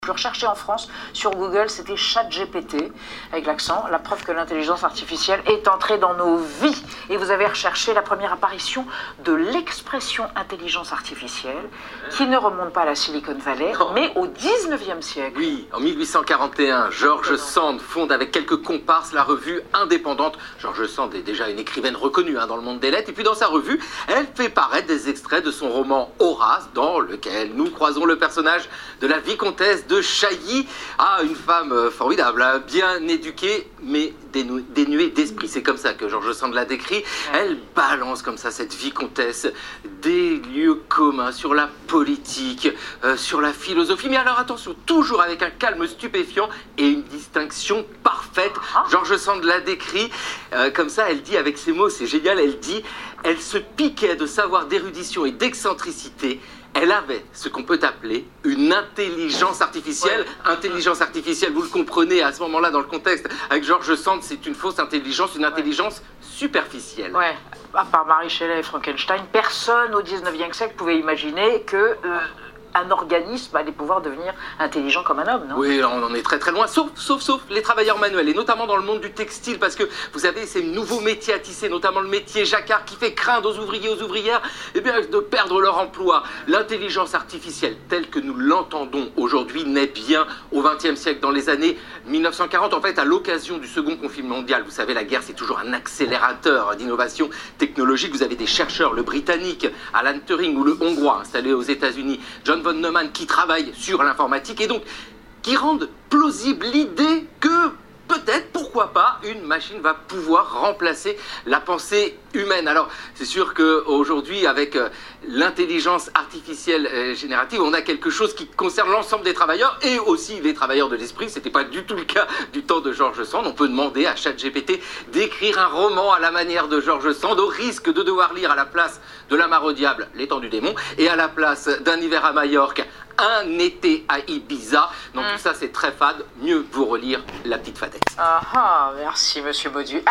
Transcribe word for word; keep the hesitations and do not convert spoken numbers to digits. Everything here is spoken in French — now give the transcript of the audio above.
plus recherché en France sur Google, c'était ChatGPT, avec l'accent, la preuve que l'intelligence artificielle est entrée dans nos vies. Et vous avez recherché la première apparition de l'expression intelligence artificielle, qui ne remonte pas à la Silicon Valley, non. mais au dix-neuvième siècle. Oui, en mille huit cent quarante et un, George Sand fonde avec quelques comparses la revue indépendante. George Sand est déjà une écrivaine reconnue hein, dans le monde des lettres. Et puis dans sa revue, elle fait paraître des extraits de son roman Horace, dans lequel nous croisons le personnage de la vicomtesse de Chailly. Ah, une femme formidable, hein, bien éduquée, mais dénu dénuée d'esprit. C'est comme ça que George Sand l'a décrit. Elle balance comme ça, cette vicomtesse, des lieux communs sur la politique, euh, sur la philosophie. Mais alors attention, toujours avec un calme stupéfiant et une distinction parfaite. George Sand l'a décrit euh, comme ça, elle dit avec ces mots, c'est génial, elle dit « Elle se piquait de savoir d'érudition et d'excentricité. Elle avait ce qu'on peut appeler une intelligence artificielle. Ouais. Intelligence artificielle, vous le comprenez à ce moment-là dans le contexte. Avec George Sand, c'est une fausse intelligence, une intelligence ouais. superficielle. Ouais. À part Marie Shelley et Frankenstein, personne au dix-neuvième siècle pouvait imaginer que euh, un organisme allait pouvoir devenir intelligent comme un homme, non? Oui, on en est très très loin, sauf, sauf, sauf les travailleurs manuels, et notamment dans le monde du textile, parce que vous avez ces nouveaux métiers à tisser, notamment le métier jacquard qui fait craindre aux ouvriers, aux ouvrières, eh bien, de perdre leur emploi. L'intelligence artificielle, telle que nous l'entendons aujourd'hui, naît bien au vingtième siècle, dans les années mille neuf cent quarante, en fait, à l'occasion du second conflit mondial. Vous savez, la guerre, c'est toujours un accélérateur d'innovation technologique. Vous avez des chercheurs, le britannique Alan Turing ou le hongrois installé aux États-Unis, John von Neumann, qui travaillent sur l'informatique et donc qui rendent plausible l'idée que peut-être, pourquoi pas, une machine va pouvoir remplacer la pensée humaine. Alors, c'est sûr qu'aujourd'hui, avec euh, l'intelligence artificielle euh, générative, on a quelque chose qui concerne l'ensemble des travailleurs et aussi les travailleurs de l'esprit. C'était pas du tout le cas du temps de George Sand. On peut demander à ChatGPT d'écrire un roman à la manière de George Sand, au risque de devoir lire à la place de La Mare au diable, L'étang du démon, et à la place d'Un hiver à Majorque, Un été à Ibiza. Donc mmh. tout ça, c'est très fade. Mieux vous relire La Petite Fadette. Ah ah, merci Monsieur Baudu.